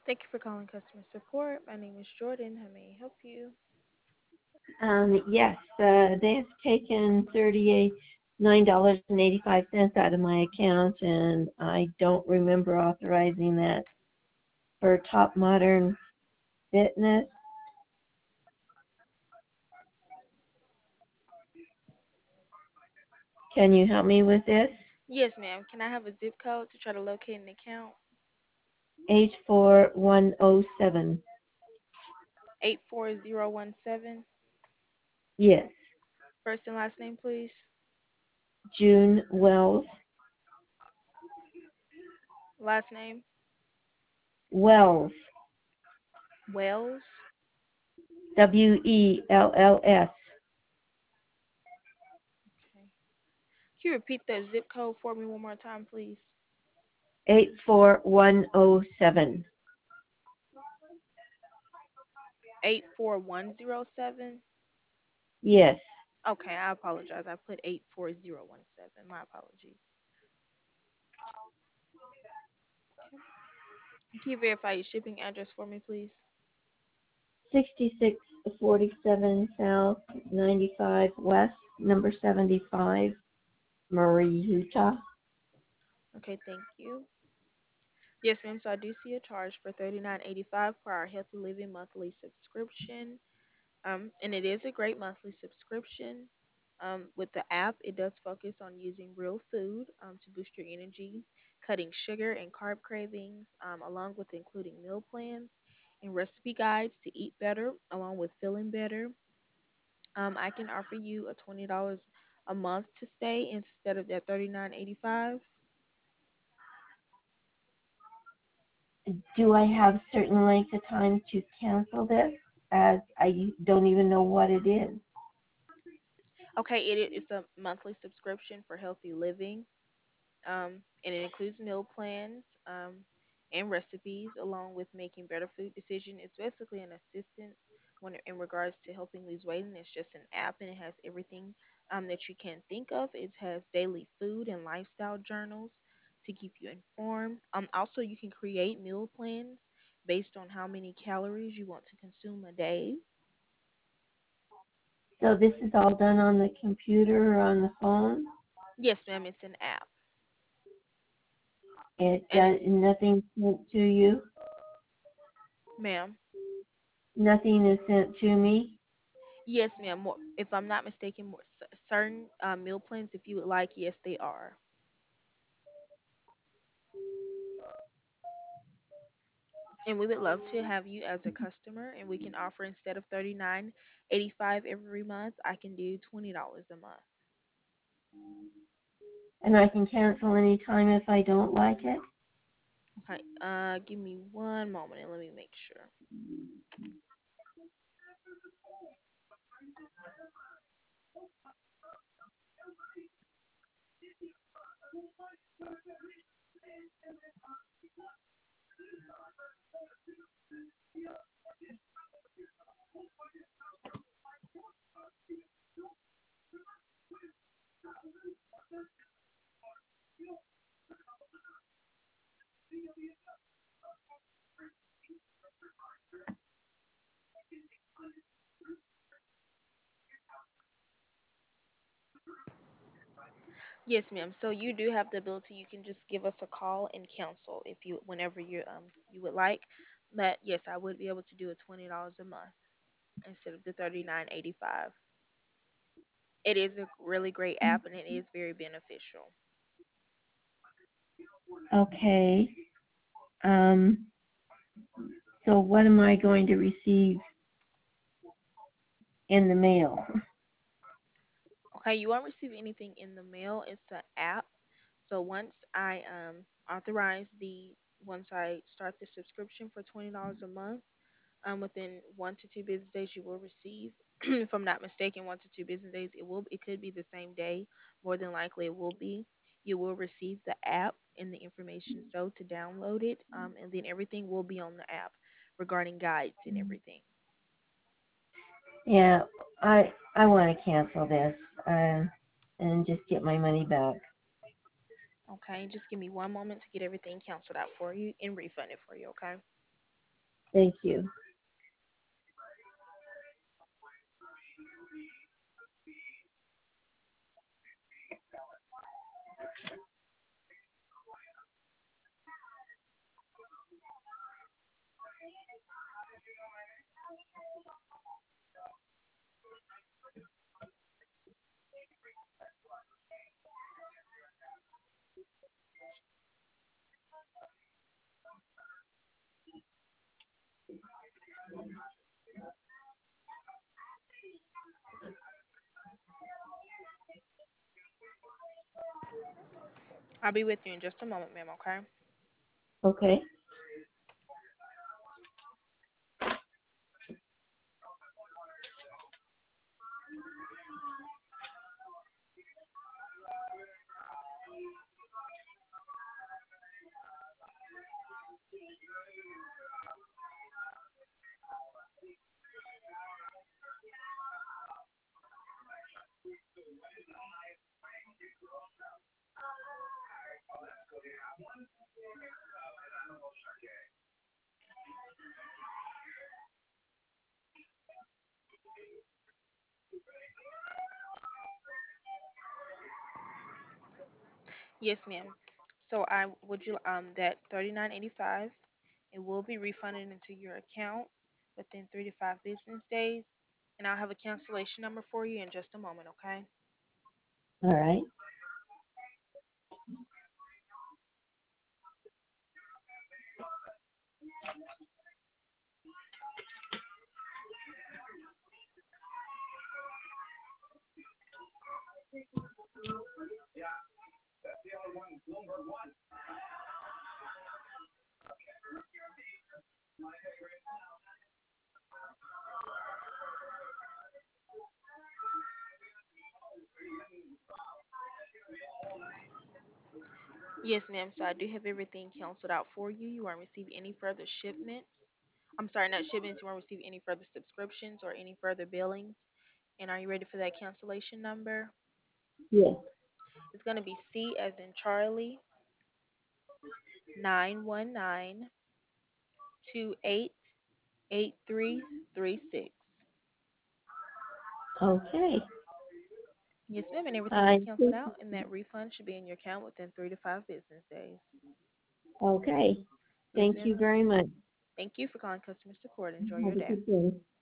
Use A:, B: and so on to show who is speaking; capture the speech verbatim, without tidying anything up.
A: Thank you for calling customer support. My name is Jordan. How may I help you?
B: Um, yes, uh, they've taken thirty-eight nine dollars and eighty-five cents out of my account, and I don't remember authorizing that for Top Modern Fitness. Can you help me with this?
A: Yes, ma'am. Can I have a zip code to try to locate an account?
B: H four one oh seven.
A: eight four zero one seven.
B: Yes,
A: First and last name, please.
B: June Wells.
A: Last name,
B: Wells.
A: Wells.
B: W E L L S.
A: Okay. Can you repeat that zip code for me one more time, please?
B: Eight four one oh seven.
A: eight four one zero seven.
B: Yes.
A: Okay, I apologize. I put eight four zero one seven. My apologies. Okay. Can you verify your shipping address for me, please?
B: Sixty-six forty-seven South, ninety-five West, number seventy-five, Murray, Utah.
A: Okay, thank you. Yes, ma'am. So I do see a charge for thirty nine eighty five for our Healthy Living monthly subscription. Um, and it is a great monthly subscription. Um, with the app, it does focus on using real food um, to boost your energy, cutting sugar and carb cravings, um, along with including meal plans and recipe guides to eat better, along with feeling better. Um, I can offer you a twenty dollars a month to stay instead of that thirty nine eighty five.
B: Do I have certain length of time to cancel this, as I don't even know what it is?
A: Okay, it is a monthly subscription for healthy living. Um, and it includes meal plans um, and recipes, along with making better food decisions. It's basically an assistant when it- in regards to helping lose weight, and it's just an app, and it has everything um, that you can think of. It has daily food and lifestyle journals to keep you informed. Um, also, you can create meal plans based on how many calories you want to consume a day.
B: So this is all done on the computer or on the phone?
A: Yes, ma'am, it's an app,
B: It
A: and
B: does
A: it's
B: nothing sent to you?
A: ma'am.
B: Nothing is sent to me?
A: Yes, ma'am. More, if I'm not mistaken, more cer- certain uh, meal plans, if you would like, yes, they are. And we would love to have you as a customer, and we can offer instead of thirty nine eighty five every month, I can do twenty dollars a month.
B: And I can cancel any time if I don't like it?
A: Okay. Uh, give me one moment and let me make sure. Yes, ma'am. So you do have the ability. You can just give us a call and cancel if you, whenever you um you would like. But yes, I would be able to do a twenty dollars a month instead of the thirty nine eighty five. It is a really great app and it is very beneficial.
B: Okay. Um, so what am I going to receive in the mail?
A: Okay, you won't receive anything in the mail. It's an app. So once I um authorize the once I start the subscription for twenty dollars a month, um within one to two business days you will receive. If I'm not mistaken, one to two business days. It will it could be the same day. More than likely it will be. You will receive the app and the information so to download it. Um and then everything will be on the app regarding guides and everything.
B: Yeah, I I want to cancel this uh, and just get my money back.
A: Okay, just give me one moment to get everything canceled out for you and refund it for you, okay?
B: Thank you.
A: I'll be with you in just a moment, ma'am, okay?
B: Okay.
A: Yes, ma'am. So I would you um that thirty nine eighty five. It will be refunded into your account within three to five business days, and I'll have a cancellation number for you in just a moment. Okay.
B: All right.
A: Yes, ma'am. So I do have everything canceled out for you. You won't receive any further shipments. I'm sorry, not shipments. You won't receive any further subscriptions or any further billings. And are you ready for that cancellation number?
B: Yes.
A: It's going to be C as in Charlie, nine one nine two eight eight three three six.
B: Okay.
A: Yes, ma'am, and everything is
B: I
A: canceled
B: think.
A: out, and that refund should be in your account within three to five business days.
B: Okay.
A: Yes,
B: Thank
A: ma'am.
B: you very much.
A: Thank you for calling customer support. Enjoy your
B: Have a
A: day.
B: good day.